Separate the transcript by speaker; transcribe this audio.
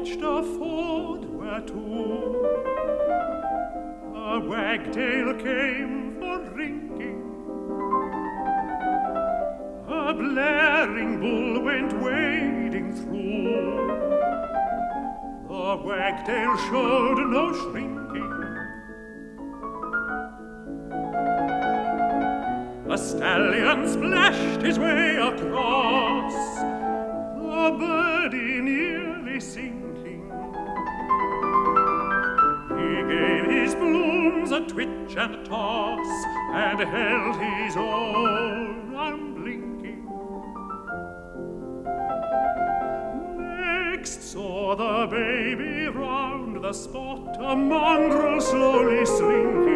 Speaker 1: watched a ford whereto a wagtail came for-drinking. A blaring bull went wading through. The wagtail showed no shrinking. A stallion splashed his way across, the birdie nearly sinking. He gave his plumes a twitch and a toss, and held his own unblinking. Next saw the baby round the spot, a mongrel slowly slinking.